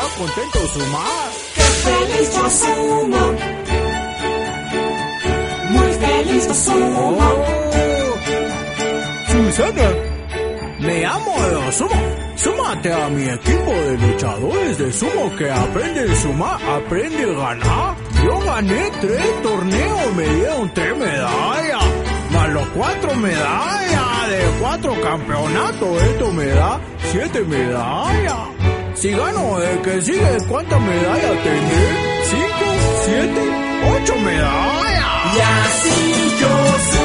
contento sumar. ¡Qué feliz yo sumo! Muy feliz yo sumo. Susana, me amo de sumo. Súmate a mi equipo de luchadores de sumo que aprenden a sumar, aprende a ganar. Yo gané 3 torneos, me dieron 3 medallas, más los 4 medallas de 4 campeonatos, esto me da 7 medallas. Si gano el que sigue, ¿cuántas medallas tendré? 5, 7, 8 medallas. Y así yo